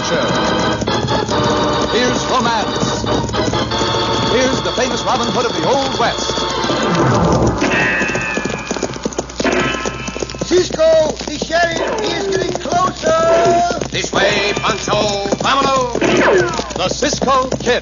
adventure. Here's romance. Here's the famous Robin Hood of the Old West. Cisco, the sheriff, he is getting closer. This way, Pancho. Vámonos. The Cisco Kid.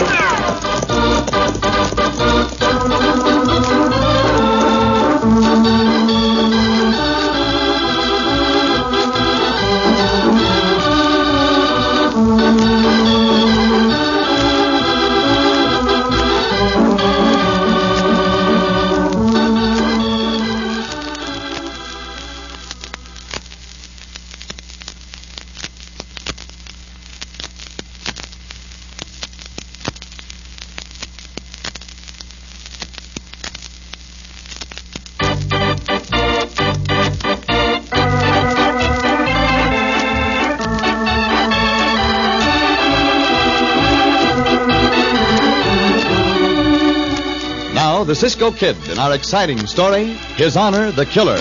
The Cisco Kid in our exciting story, His Honor the Killer.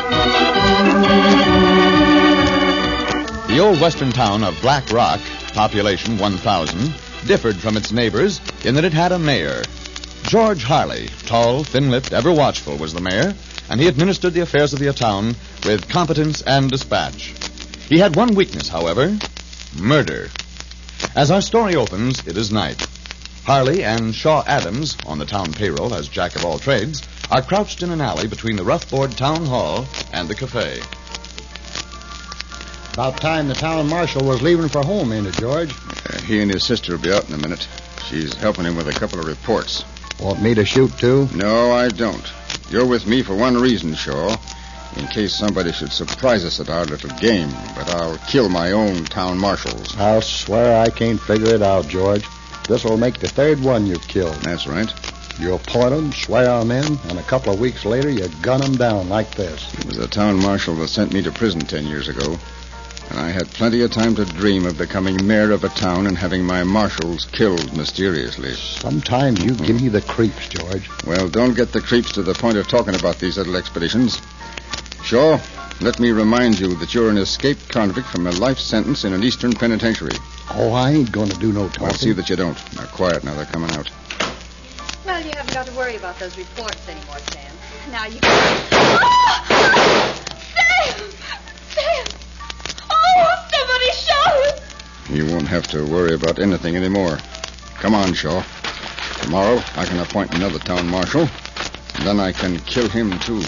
The old western town of Black Rock, population 1,000, differed from its neighbors in that it had a mayor. George Harley, tall, thin-lipped, ever watchful, was the mayor, and he administered the affairs of the town with competence and dispatch. He had one weakness, however, murder. As our story opens, it is night. Harley and Shaw Adams, on the town payroll as jack of all trades, are crouched in an alley between the rough-board town hall and the cafe. About time the town marshal was leaving for home, ain't it, George? He and his sister will be out in a minute. She's helping him with a couple of reports. Want me to shoot, too? No, I don't. You're with me for one reason, Shaw. In case somebody should surprise us at our little game. But I'll kill my own town marshals. I'll swear I can't figure it out, George. This'll make the third one you've killed. That's right. You appoint them, swear them in, and a couple of weeks later you gun them down like this. It was the town marshal that sent me to prison 10 years ago. And I had plenty of time to dream of becoming mayor of a town and having my marshals killed mysteriously. Sometimes you give me the creeps, George. Well, don't get the creeps to the point of talking about these little expeditions. Shaw, let me remind you that you're an escaped convict from a life sentence in an eastern penitentiary. Oh, I ain't going to do no talking. I'll see that you don't. Now, quiet now. They're coming out. Well, you haven't got to worry about those reports anymore, Sam. Now you can... Oh! Sam! Sam! Oh, somebody shout! You won't have to worry about anything anymore. Come on, Shaw. Tomorrow, I can appoint another town marshal, and then I can kill him, too.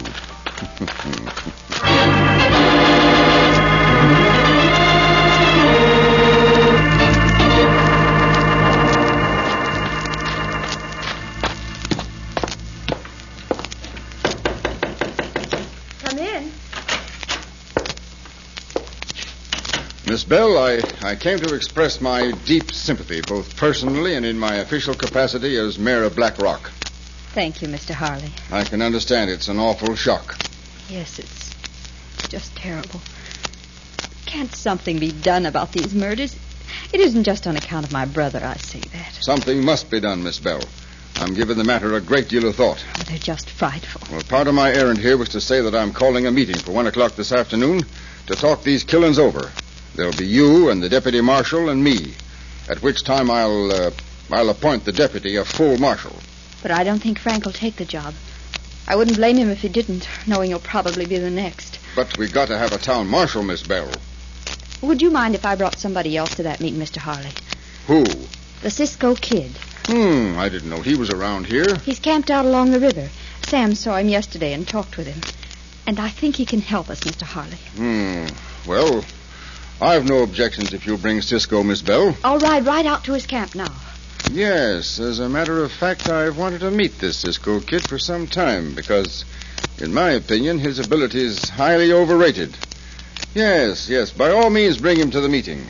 Miss Bell, I came to express my deep sympathy, both personally and in my official capacity as mayor of Black Rock. Thank you, Mr. Harley. I can understand it's an awful shock. Yes, it's just terrible. Can't something be done about these murders? It isn't just on account of my brother, I say that. Something must be done, Miss Bell. I'm giving the matter a great deal of thought. Oh, they're just frightful. Well, part of my errand here was to say that I'm calling a meeting for 1 o'clock this afternoon to talk these killings over. There'll be you and the deputy marshal and me, at which time I'll appoint the deputy a full marshal. But I don't think Frank will take the job. I wouldn't blame him if he didn't, knowing he'll probably be the next. But we got to have a town marshal, Miss Bell. Would you mind if I brought somebody else to that meeting, Mr. Harley? Who? The Cisco Kid. I didn't know he was around here. He's camped out along the river. Sam saw him yesterday and talked with him. And I think he can help us, Mr. Harley. Well, I've no objections if you'll bring Cisco, Miss Bell. I'll ride right out to his camp now. Yes, as a matter of fact, I've wanted to meet this Cisco Kid for some time because, in my opinion, his ability is highly overrated. Yes, by all means, bring him to the meeting.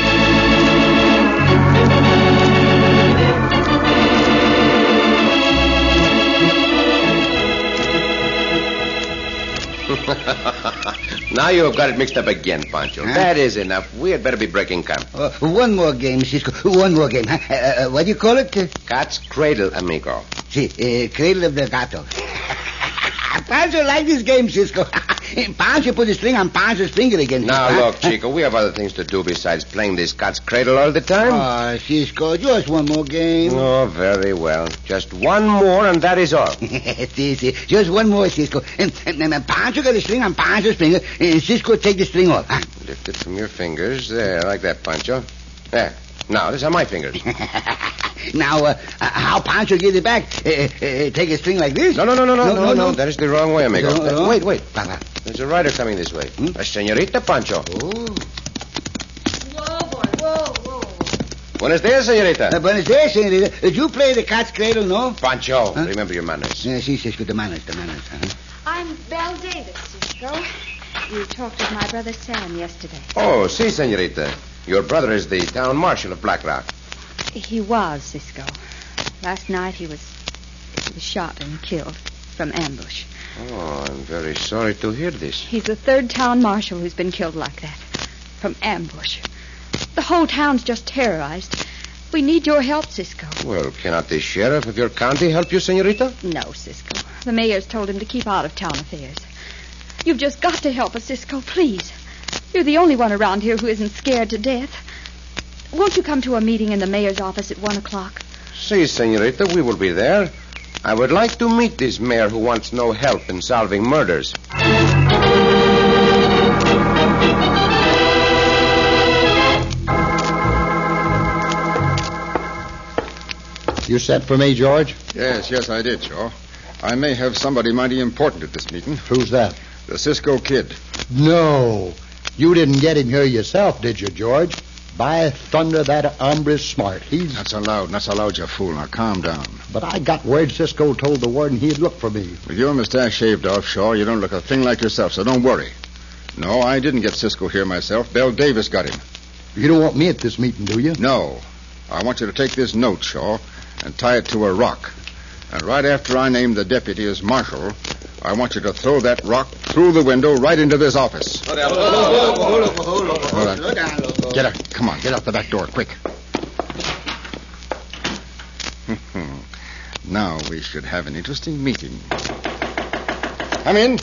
Now you have got it mixed up again, Pancho. Huh? That is enough. We had better be breaking camp. One more game, Cisco. One more game. What do you call it? Cat's Cradle, amigo. Si, Cradle of the Gato. Pancho like this game, Cisco. Pancho put the string on Pancho's finger again. Now, Cisco. look, Chico, we have other things to do besides playing this cat's cradle all the time. Oh, Cisco, just one more game. Oh, very well. Just one more, and that is all. See. Just one more, Cisco. And Pancho got the string on Pancho's finger, and Cisco take the string off. Huh? Lift it from your fingers. There, like that, Pancho. There. Now, these are my fingers. Now, how Pancho get it back? Take a string like this? No. That is the wrong way, amigo. No. Wait. There's a rider coming this way. A señorita Pancho. Oh. Whoa, boy, whoa. Buenos dias, señorita. Buenos dias, señorita. Did you play the cat's cradle, no? Pancho, Huh? remember your manners. Yeah, see, Cisco, the manners. Uh-huh. I'm Belle Davis, Cisco. You talked with my brother Sam yesterday. Oh, si, señorita. Your brother is the town marshal of Black Rock. He was, Cisco. Last night he was shot and killed from ambush. Oh, I'm very sorry to hear this. He's the third town marshal who's been killed like that. From ambush. The whole town's just terrorized. We need your help, Cisco. Well, cannot the sheriff of your county help you, señorita? No, Cisco. The mayor's told him to keep out of town affairs. You've just got to help us, Cisco, please. You're the only one around here who isn't scared to death. Won't you come to a meeting in the mayor's office at 1 o'clock? Si, señorita, we will be there. I would like to meet this mayor who wants no help in solving murders. You sent for me, George? Yes, I did, Shaw. I may have somebody mighty important at this meeting. Who's that? The Cisco Kid. No. You didn't get him here yourself, did you, George? By thunder, that hombre's smart. He's... Not so loud, you fool. Now, calm down. But I got word Cisco told the warden he'd look for me. With your mustache shaved off, Shaw, you don't look a thing like yourself, so don't worry. No, I didn't get Cisco here myself. Belle Davis got him. You don't want me at this meeting, do you? No. I want you to take this note, Shaw, and tie it to a rock. And right after I name the deputy as marshal, I want you to throw that rock through the window right into this office. Hold on. Get out. Come on, get out the back door, quick. Now we should have an interesting meeting. Come in.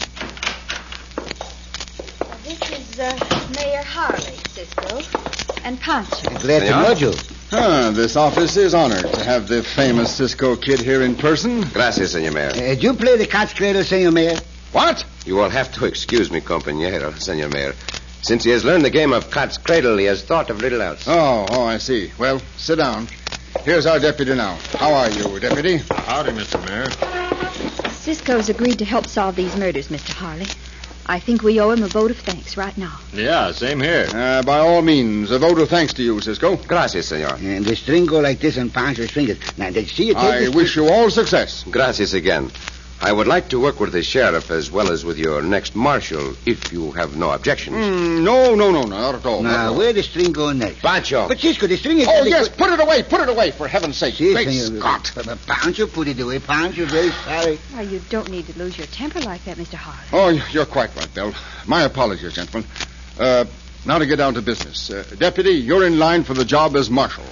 This is Mayor Harley, Cisco, and Pancho. Glad to know you. This office is honored to have the famous Cisco Kid here in person. Gracias, señor mayor. Did you play the cat's cradle, senor mayor? What? You will have to excuse me, compañero, señor mayor. Since he has learned the game of cat's cradle, he has thought of little else. Oh, I see. Well, sit down. Here's our deputy now. How are you, deputy? Howdy, Mr. Mayor. Cisco's agreed to help solve these murders, Mr. Harley. I think we owe him a vote of thanks right now. Yeah, same here. By all means, a vote of thanks to you, Cisco. Gracias, señor. And the string go like this on Pancho's fingers. Now, did you see it? I wish you all success. Gracias again. I would like to work with the sheriff as well as with your next marshal, if you have no objections. No, not at all. Now, where the string go next? Pancho. But, Cisco, the string is... Oh, yes, put it away, for heaven's sake. See, Great senor. Scott. Pancho put it away. Pancho, very sorry. Well, you don't need to lose your temper like that, Mr. Harley. Oh, you're quite right, Belle. My apologies, gentlemen. Now to get down to business. Deputy, you're in line for the job as marshal.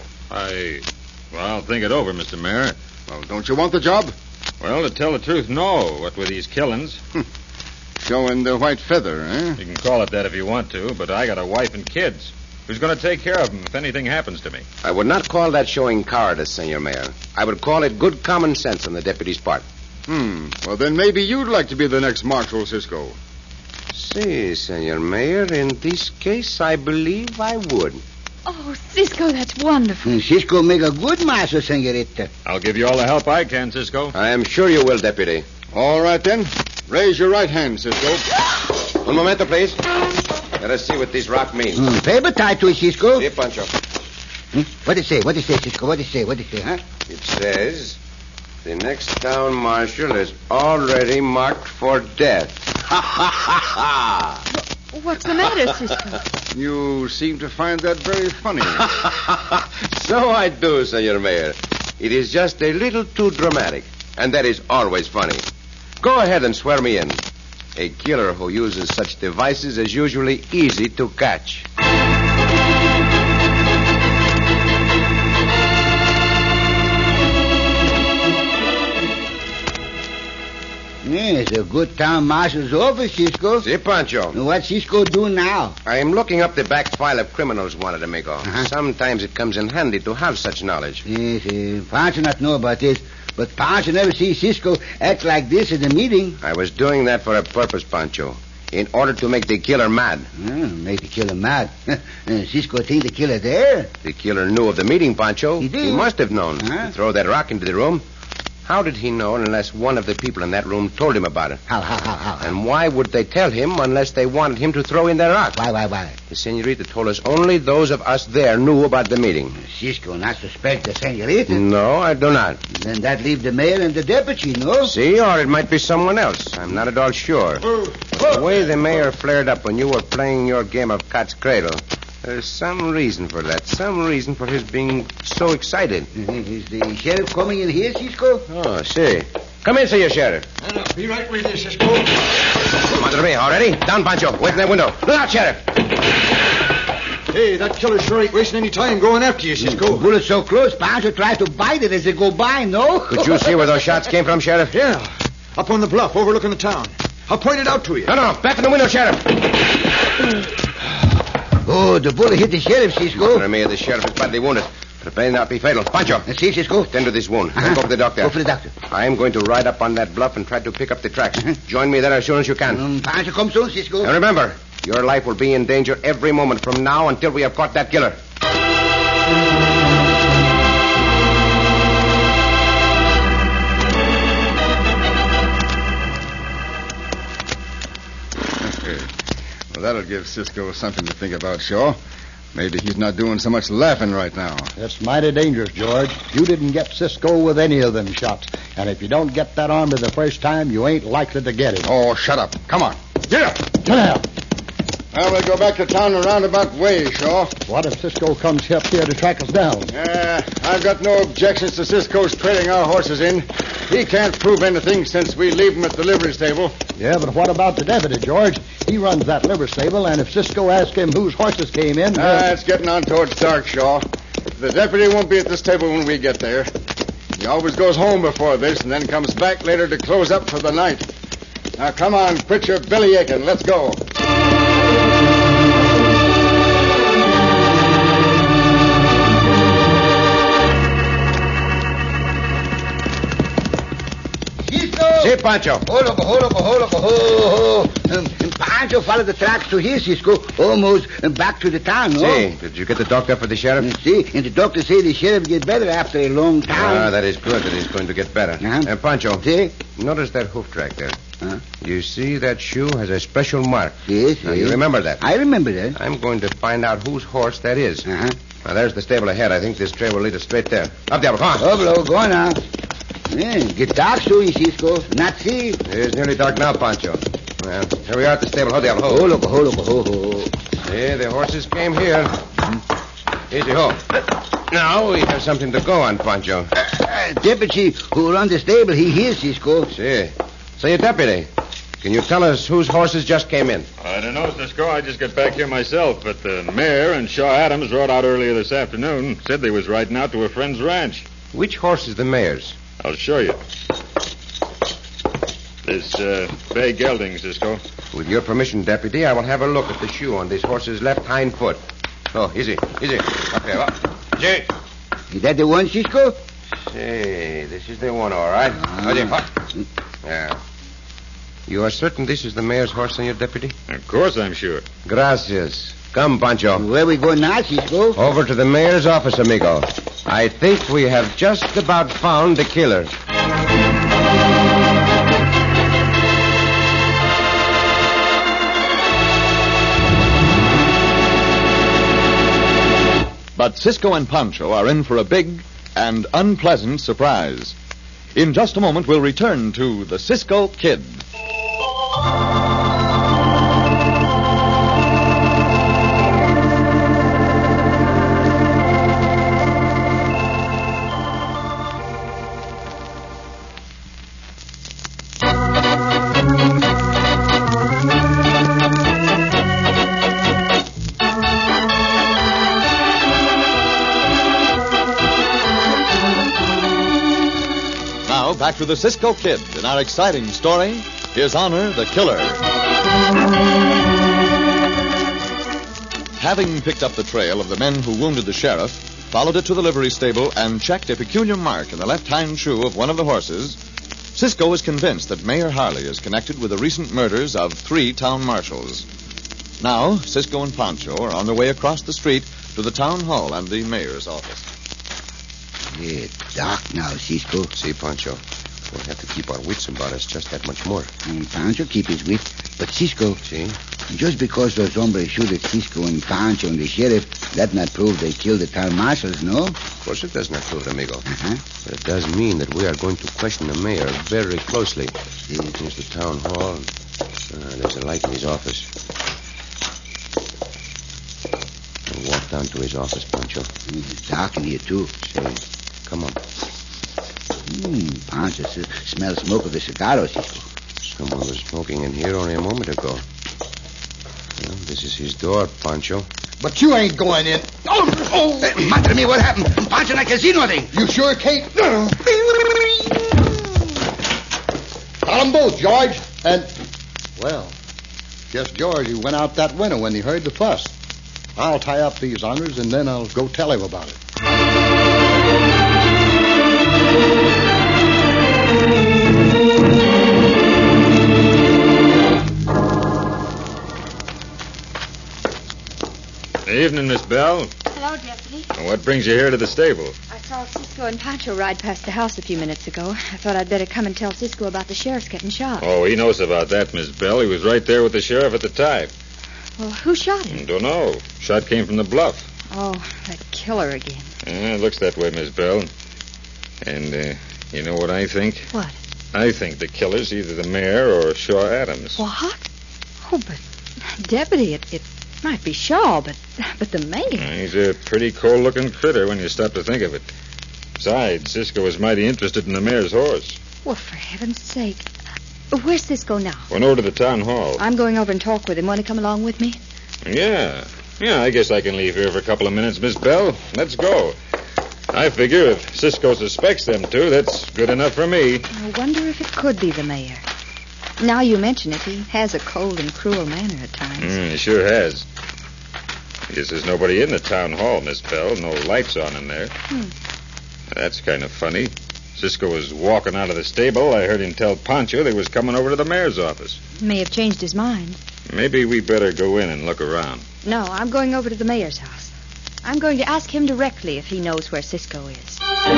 I'll think it over, Mr. Mayor. Well, don't you want the job? Well, to tell the truth, no. What with these killings? Showing the white feather, eh? You can call it that if you want to, but I got a wife and kids. Who's going to take care of them if anything happens to me? I would not call that showing cowardice, senor mayor. I would call it good common sense on the deputy's part. Well, then maybe you'd like to be the next marshal, Cisco. Si, senor mayor, in this case, I believe I would. Oh, Cisco, that's wonderful. Cisco make a good marshal, senorita. I'll give you all the help I can, Cisco. I am sure you will, deputy. All right, then. Raise your right hand, Cisco. Un momento, please. Let us see what this rock means. Paper tied to it, Cisco. See, Pancho. What it say, Cisco? What it say, huh? It says, the next town marshal is already marked for death. Ha, ha, ha, ha. What's the matter, Cisco? You seem to find that very funny. So I do, senor mayor. It is just a little too dramatic, and that is always funny. Go ahead and swear me in. A killer who uses such devices is usually easy to catch. Yes, a good town marshal's office, Cisco. See, Pancho. What's Cisco do now? I am looking up the back file of criminals wanted, amigo. Sometimes it comes in handy to have such knowledge. Yes, Pancho not know about this, but Pancho never see Cisco act like this at the meeting. I was doing that for a purpose, Pancho. In order to make the killer mad. Make the killer mad. Cisco think the killer there? The killer knew of the meeting, Pancho. He did? He must have known. To throw that rock into the room. How did he know unless one of the people in that room told him about it? How? And why would they tell him unless they wanted him to throw in their rock? Why? The senorita told us only those of us there knew about the meeting. Cisco not suspect the senorita? No, I do not. Then that leave the mayor and the deputy, no? See, or it might be someone else. I'm not at all sure. The way the mayor flared up when you were playing your game of cat's cradle, there's some reason for that. Some reason for his being so excited. Is the sheriff coming in here, Cisco? Oh, see. Come in, Senor Sheriff. Be right with you, Cisco. Madre mia, already? Down, Pancho. Wait in that window. Look out, Sheriff. Hey, that killer sure ain't wasting any time going after you, Cisco. The bullet's so close, Pancho tried to bite it as it go by, no? Could you see where those shots came from, Sheriff? Yeah, up on the bluff overlooking the town. I'll point it out to you. No. Back in the window, Sheriff. Oh, the bullet hit the sheriff, Cisco. Madre mia, the sheriff is badly wounded. But it may not be fatal. Pancho. See, Cisco? Tend to this wound. Then go for the doctor. Go for the doctor. I am going to ride up on that bluff and try to pick up the tracks. Join me there as soon as you can. Pancho, come soon, Cisco. And remember, your life will be in danger every moment from now until we have caught that killer. Well, that'll give Cisco something to think about, Shaw. Maybe he's not doing so much laughing right now. That's mighty dangerous, George. You didn't get Cisco with any of them shots. And if you don't get that arm the first time, you ain't likely to get him. Oh, shut up. Come on. Get up. Get out. Well, we'll go back to town a roundabout way, Shaw. What if Cisco comes up here to track us down? I've got no objections to Cisco's trading our horses in. He can't prove anything since we leave him at the livery stable. Yeah, but what about the deputy, George? He runs that livery stable, and if Cisco asks him whose horses came in... It's getting on towards dark, Shaw. The deputy won't be at the stable when we get there. He always goes home before this and then comes back later to close up for the night. Now, come on, quit your belly aching. Let's go. See, Pancho. Hold up. Pancho followed the tracks to here, Cisco. Almost back to the town, no? See, did you get the doctor for the sheriff? See, and the doctor say the sheriff get better after a long time. That is good that he's going to get better. Pancho, See? Notice that hoof track there. You see that shoe has a special mark. Yes. Now, you remember that? I remember that. I'm going to find out whose horse that is. Now, there's the stable ahead. I think this trail will lead us straight there. Up, Diablo, come on. Diablo, go on now. Yeah, get dark soon, Cisco. Not see. It's nearly dark now, Pancho. Well, here we are at the stable. Hold, Diablo, Hold up. See, the horses came here. Easy, ho. Now we have something to go on, Pancho. Deputy who run the stable, he hears, Cisco. See. Say, deputy, can you tell us whose horses just came in? I don't know, Cisco. I just got back here myself, but the mayor and Shaw Adams rode out earlier this afternoon. Said they was riding out to a friend's ranch. Which horse is the mayor's? I'll show you. This bay gelding, Cisco. With your permission, deputy, I will have a look at the shoe on this horse's left hind foot. Oh, easy. Up there, up. Easy. Is that the one, Cisco? Say, this is the one, all right. Yeah. You are certain this is the mayor's horse, senor deputy? Of course I'm sure. Gracias. Come, Pancho. Where we go now, Cisco? Over to the mayor's office, amigo. I think we have just about found the killer. But Cisco and Pancho are in for a big and unpleasant surprise. In just a moment, we'll return to the Cisco Kid. back to the Cisco Kid in our exciting story, His Honor the Killer. Having picked up the trail of the men who wounded the sheriff, followed it to the livery stable, and checked a peculiar mark in the left hind shoe of one of the horses, Cisco is convinced that Mayor Harley is connected with the recent murders of 3 town marshals. Now, Cisco and Pancho are on their way across the street to the town hall and the mayor's office. Yeah, dark now, Cisco. See, Pancho, we'll have to keep our wits about us just that much more. Pancho keep his wit. But Cisco, See? just because those hombres shoot at Cisco and Pancho and the sheriff, that not prove they killed the town marshals, no? Of course it does not prove it, amigo. Uh-huh. But it does mean that we are going to question the mayor very closely. Here's the town hall. There's a light in his office. We'll walk down to his office, Pancho. It's dark in here, too. See? Come on. Pancho smells smoke of the cigar, Cisco. Someone was smoking in here only a moment ago. Well, this is his door, Pancho. But you ain't going in. Oh! Hey, madre mia, what happened? Pancho, I can see nothing. You sure can't? Got them both, George. And, well, guess George, he went out that window when he heard the fuss. I'll tie up these honors, and then I'll go tell him about it. Evening, Miss Bell. Hello, Deputy. What brings you here to the stable? I saw Cisco and Pancho ride past the house a few minutes ago. I thought I'd better come and tell Cisco about the sheriff's getting shot. Oh, he knows about that, Miss Bell. He was right there with the sheriff at the time. Well, who shot him? Don't know. Shot came from the bluff. Oh, that killer again. It looks that way, Miss Bell. And, you know what I think? What? I think the killer's either the mayor or Shaw Adams. What? Oh, but, Deputy, it might be Shaw, but the mayor. He's a pretty cold-looking critter when you stop to think of it. Besides, Cisco was mighty interested in the mayor's horse. Well, for heaven's sake. Where's Cisco now? Went over to the town hall. I'm going over and talk with him. Want to come along with me? Yeah, I guess I can leave here for a couple of minutes, Miss Bell. Let's go. I figure if Cisco suspects them two, that's good enough for me. I wonder if it could be the mayor. Now you mention it, he has a cold and cruel manner at times. He sure has. I guess there's nobody in the town hall, Miss Bell. No lights on in there. That's kind of funny. Cisco was walking out of the stable. I heard him tell Pancho they was coming over to the mayor's office. May have changed his mind. Maybe we better go in and look around. No, I'm going over to the mayor's house. I'm going to ask him directly if he knows where Cisco is.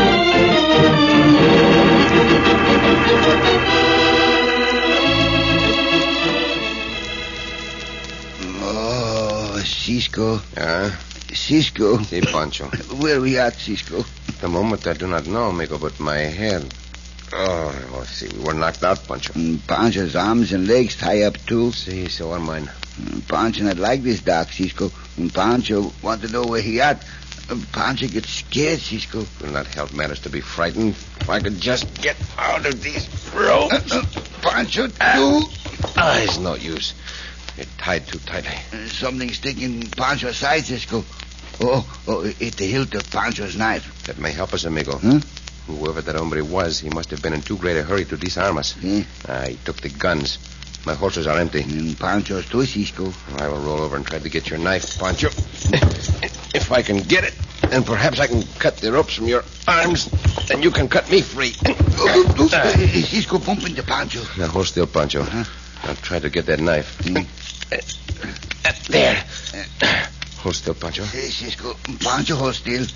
Oh, Cisco. Cisco. See, Pancho. Where we at, Cisco? At the moment, I do not know, amigo, but my head... Oh, let's see. We were knocked out, Pancho. Pancho's arms and legs tie up, too. See, so are mine. Pancho not like this dark, Cisco. Pancho want to know where he at. Pancho gets scared, Cisco. It will not help matters to be frightened. If I could just get out of these ropes. Pancho, too. It's no use. They're tied too tightly. Something sticking in Pancho's side, Cisco. Oh, it's the hilt of Pancho's knife. That may help us, amigo. Huh? Whoever that hombre was, he must have been in too great a hurry to disarm us. He took the guns. My horses are empty. And Pancho's too, Cisco. I will roll over and try to get your knife, Pancho. If I can get it, then perhaps I can cut the ropes from your arms, and you can cut me free. Cisco, bump into Pancho. Now, hold still, Pancho. I'll try to get that knife. There. Hold still, Pancho. Cisco, Pancho, hold still.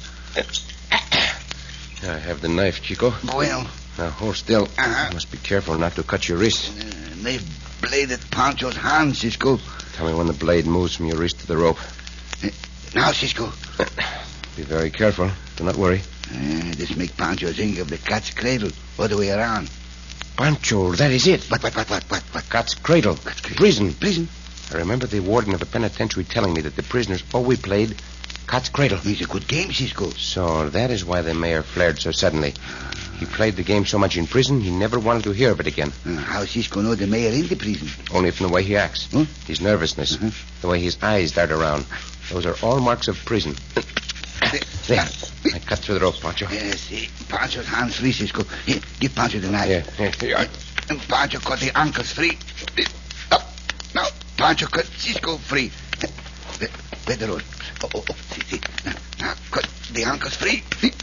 I have the knife, Chico. Bueno. Now, hold still. You must be careful not to cut your wrist. Knife blade at Pancho's hand, Cisco. Tell me when the blade moves from your wrist to the rope. Now, Cisco. Be very careful. Do not worry. This make Pancho think of the cat's cradle, other way around. Pancho, that is it. What? Cat's cradle. Prison. Prison? I remember the warden of the penitentiary telling me that the prisoners always played cat's cradle. It's a good game, Cisco. So that is why the mayor flared so suddenly. He played the game so much in prison, he never wanted to hear of it again. How Cisco know the mayor in the prison? Only from the way he acts. His nervousness. The way his eyes dart around. Those are all marks of prison. There. I cut through the rope, Pancho. Yes, Pancho's hands free, Cisco. Here, give Pancho the knife. Here. And Pancho cut the ankles free. Up. Now, Pancho cut Cisco free. Where the rope? See. Now, cut the ankles free.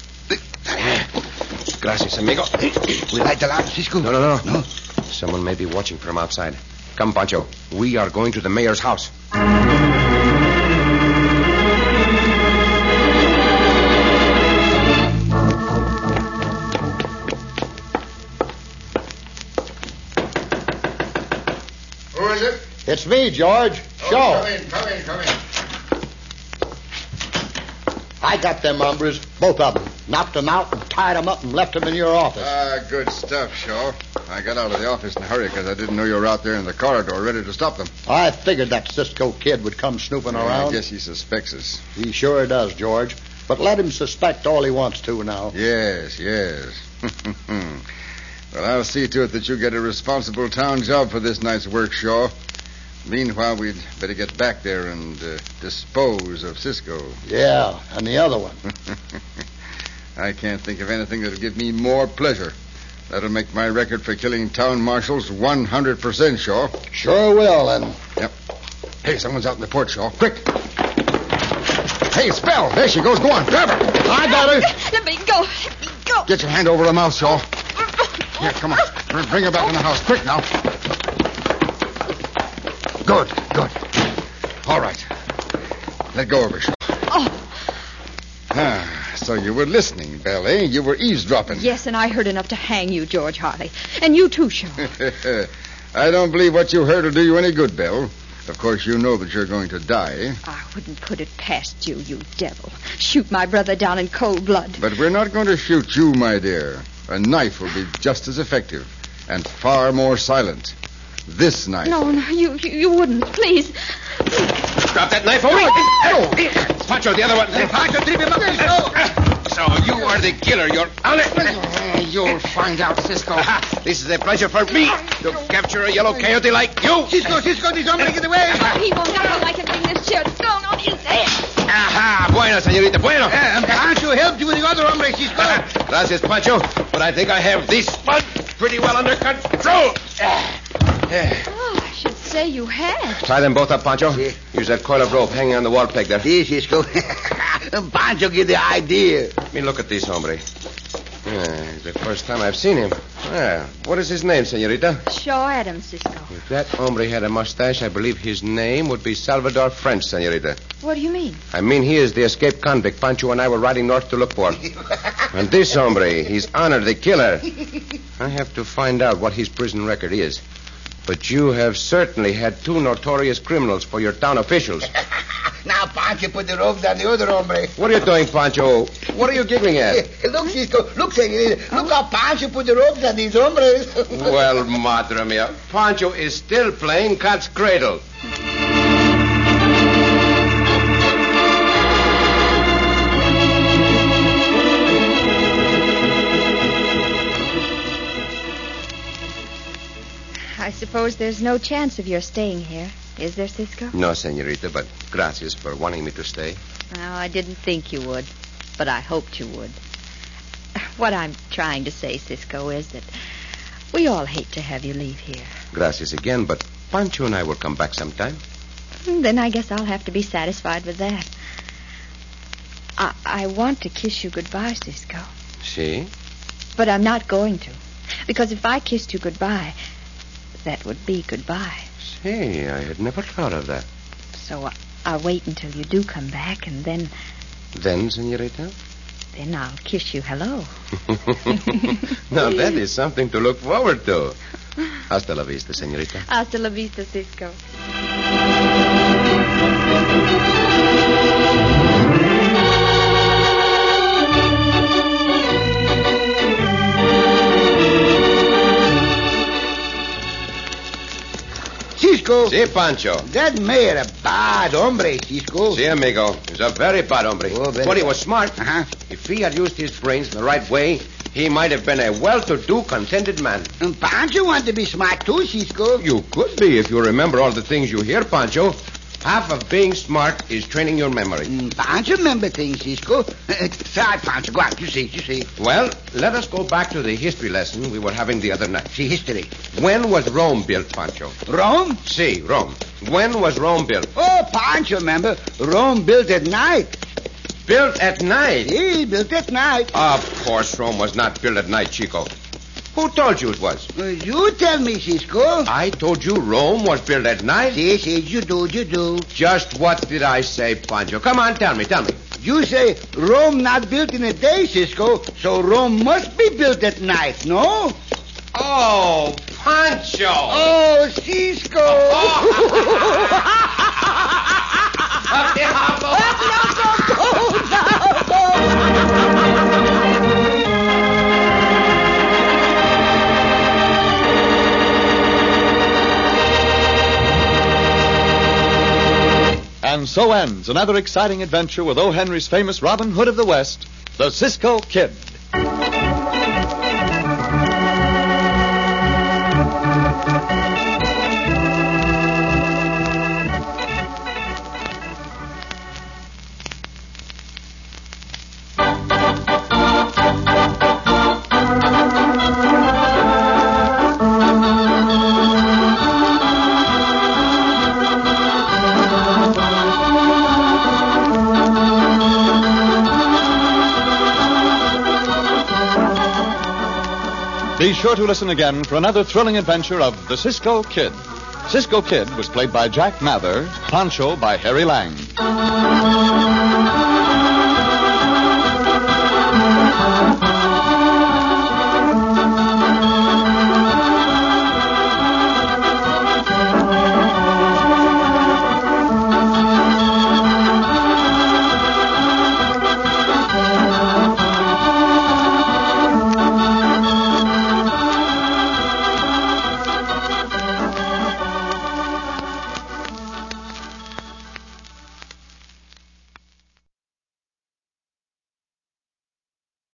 Gracias, amigo. We light the lamp, Cisco. No. Someone may be watching from outside. Come, Pancho. We are going to the mayor's house. Who is it? It's me, George. Shaw. Come in. I got them hombres, both of them. Knocked them out and tied them up and left them in your office. Good stuff, Shaw. I got out of the office in a hurry because I didn't know you were out there in the corridor ready to stop them. I figured that Cisco kid would come snooping around. I guess he suspects us. He sure does, George. But let him suspect all he wants to now. Yes. Well, I'll see to it that you get a responsible town job for this night's work, Shaw. Meanwhile, we'd better get back there and dispose of Cisco. Yeah, and the other one. I can't think of anything that'll give me more pleasure. That'll make my record for killing town marshals 100%, Shaw. Sure will, and... Yep. Hey, someone's out in the porch, Shaw. Quick. Hey, Spell. There she goes. Go on, grab her. I got her. Let me go. Get your hand over her mouth, Shaw. Here, come on. Bring her back in the house. Quick now. Good. All right. Let go of her, Shaw. So you were listening, Belle, eh? You were eavesdropping. Yes, and I heard enough to hang you, George Harley. And you too, Shaw. I don't believe what you heard will do you any good, Belle. Of course, you know that you're going to die. I wouldn't put it past you, you devil. Shoot my brother down in cold blood. But we're not going to shoot you, my dear. A knife will be just as effective and far more silent. This knife. No, you wouldn't. Please. Drop that knife over. Oh. Pancho, the other one. Pancho, trip him up. So you are the killer. You're on it. You'll find out, Cisco. This is a pleasure for me to capture a yellow coyote like you. Cisco, this hombre, get away. He will never like it being this shirt thrown on his head. Aha, bueno, señorita, bueno. Pancho helped you with the other hombre, Cisco. Gracias, Pancho. But I think I have this one pretty well under control. Oh, I should say you had. Tie them both up, Pancho. Use that coil of rope hanging on the wall peg there. See, Cisco. Pancho give the idea. Let me look at this hombre. It's the first time I've seen him. What is his name, señorita? Shaw Adams, Cisco. If that hombre had a mustache, I believe his name would be Salvador French, señorita. What do you mean? I mean he is the escaped convict Pancho and I were riding north to look for. And this hombre, he's Honor, the killer. I have to find out what his prison record is. But you have certainly had two notorious criminals for your town officials. Now, Pancho, put the ropes on the other hombre. What are you doing, Pancho? What are you giggling at? Look, Cisco. Look, señorita. Look how Pancho put the ropes on these hombres. Well, madre mia. Pancho is still playing cat's cradle. I suppose there's no chance of your staying here, is there, Cisco? No, señorita, but gracias for wanting me to stay. Well, I didn't think you would, but I hoped you would. What I'm trying to say, Cisco, is that we all hate to have you leave here. Gracias again, but Pancho and I will come back sometime. Then I guess I'll have to be satisfied with that. I want to kiss you goodbye, Cisco. See? But I'm not going to. Because if I kissed you goodbye, that would be goodbye. Say, I had never thought of that. So I'll wait until you do come back, and then... Then, señorita? Then I'll kiss you hello. Now, that is something to look forward to. Hasta la vista, señorita. Hasta la vista, Cisco. Cisco. Si, Pancho. That mayor a bad hombre, Cisco. Si, amigo. He's a very bad hombre. Oh, very but he bad. was smart. Uh-huh. If he had used his brains the right way, he might have been a well-to-do, contented man. And Pancho want to be smart too, Cisco. You could be if you remember all the things you hear, Pancho. Half of being smart is training your memory. Pancho remember things, Cisco. Try, Pancho. Go on. You see. Well, let us go back to the history lesson we were having the other night. See, history. When was Rome built, Pancho? Rome? See, Rome. When was Rome built? Oh, Pancho, remember? Rome built at night. Built at night? See, built at night. Of course Rome was not built at night, Chico. Who told you it was? You tell me, Cisco. I told you Rome was built at night? See, you do. Just what did I say, Pancho? Come on, tell me. You say Rome not built in a day, Cisco, so Rome must be built at night, no? Oh, Pancho! Oh, Cisco! And so ends another exciting adventure with O. Henry's famous Robin Hood of the West, the Cisco Kid. Be sure to listen again for another thrilling adventure of the Cisco Kid. Cisco Kid was played by Jack Mather, Pancho by Harry Lang.